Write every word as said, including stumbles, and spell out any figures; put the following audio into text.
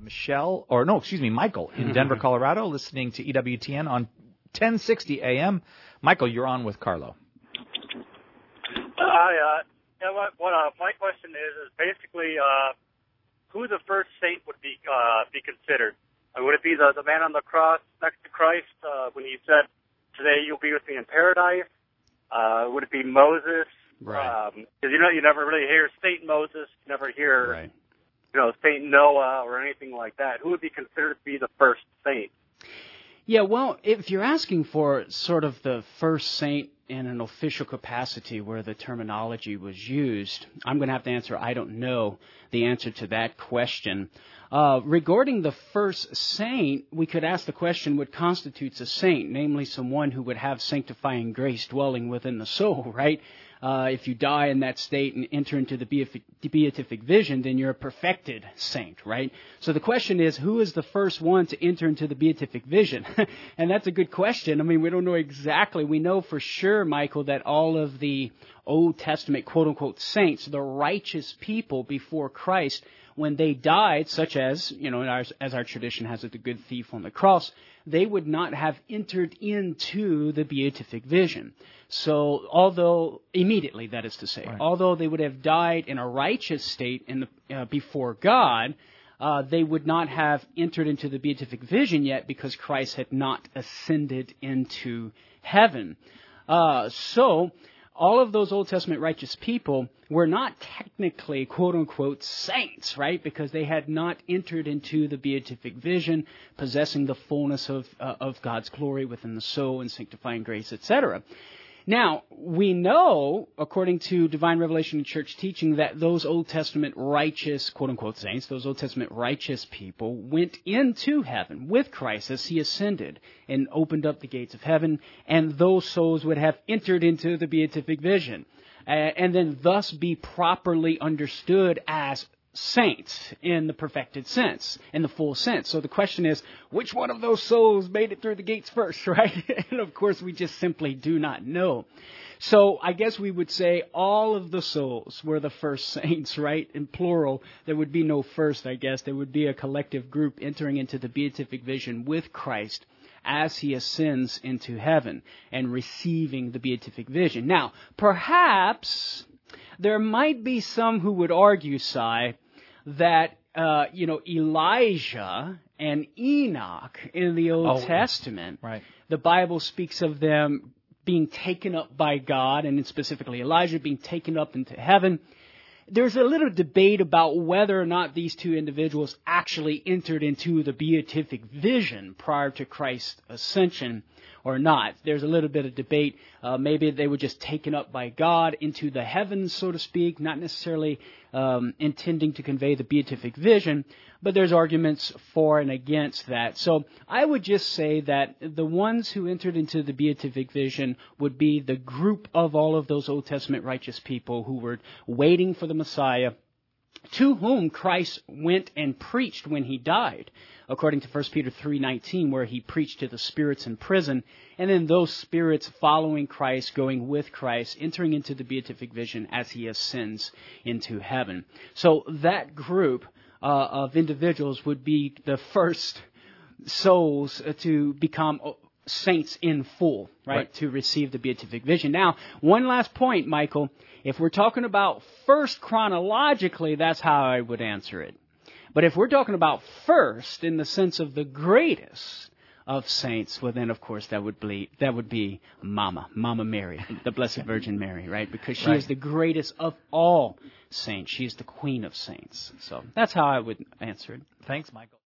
Michelle, or no, excuse me, Michael in Denver, Colorado, listening to E W T N on ten sixty A M. Michael, you're on with Carlo. Hi. Uh, yeah, what, what uh, my question is is basically uh, who the first saint would be uh, be considered? Uh, would it be the, the man on the cross next to Christ uh, when he said, "Today you'll be with me in paradise"? Uh, would it be Moses? Right. Um, 'cause you know you never really hear Saint Moses, you never hear Right. you know Saint Noah or anything like that. Who would be considered to be the first saint? Yeah, well, if you're asking for sort of the first saint in an official capacity where the terminology was used, I'm going to have to answer, I don't know the answer to that question. Uh, regarding the first saint, we could ask the question, what constitutes a saint? Namely, someone who would have sanctifying grace dwelling within the soul, right? Uh, if you die in that state and enter into the beatific, beatific vision, then you're a perfected saint, right? So the question is, who is the first one to enter into the beatific vision? And that's a good question. I mean, we don't know exactly. We know for sure, Michael, that all of the Old Testament quote-unquote saints, the righteous people before Christ, when they died, such as, you know, as, as our tradition has it, the good thief on the cross, they would not have entered into the beatific vision. So although, immediately that is to say, right. although they would have died in a righteous state in the, uh, before God, uh, they would not have entered into the beatific vision yet because Christ had not ascended into heaven. Uh, so all of those Old Testament righteous people were not technically, quote-unquote, saints, right? Because they had not entered into the beatific vision, possessing the fullness of, uh, of God's glory within the soul and sanctifying grace, et cetera. Now, we know, according to divine revelation and church teaching, that those Old Testament righteous, quote-unquote, saints, those Old Testament righteous people went into heaven with Christ as he ascended and opened up the gates of heaven, and those souls would have entered into the beatific vision, uh, and then thus be properly understood as saints in the perfected sense, in the full sense. So the question is, which one of those souls made it through the gates first, right? And of course, we just simply do not know. So I guess we would say all of the souls were the first saints, right? In plural, there would be no first, I guess. There would be a collective group entering into the beatific vision with Christ as he ascends into heaven and receiving the beatific vision. Now, perhaps there might be some who would argue, Si, that, uh, you know, Elijah and Enoch in the Old oh, Testament, right. the Bible speaks of them being taken up by God, and specifically Elijah being taken up into heaven. There's a little debate about whether or not these two individuals actually entered into the beatific vision prior to Christ's ascension or not. There's a little bit of debate. Uh, maybe they were just taken up by God into the heavens, so to speak, not necessarily um, intending to convey the beatific vision, but there's arguments for and against that. So I would just say that the ones who entered into the beatific vision would be the group of all of those Old Testament righteous people who were waiting for the Messiah, to whom Christ went and preached when he died, according to First Peter three nineteen, where he preached to the spirits in prison, and then those spirits following Christ, going with Christ, entering into the beatific vision as he ascends into heaven. So that group uh, of individuals would be the first souls to become saints in full, right, right, to receive the beatific vision. Now, one last point, Michael. If we're talking about first chronologically, that's how I would answer it. But if we're talking about first in the sense of the greatest of saints, well then, of course, that would be that would be Mama, Mama Mary, the Blessed Virgin Mary, right? Because she right. is the greatest of all saints. She is the Queen of saints. So that's how I would answer it. Thanks, Michael.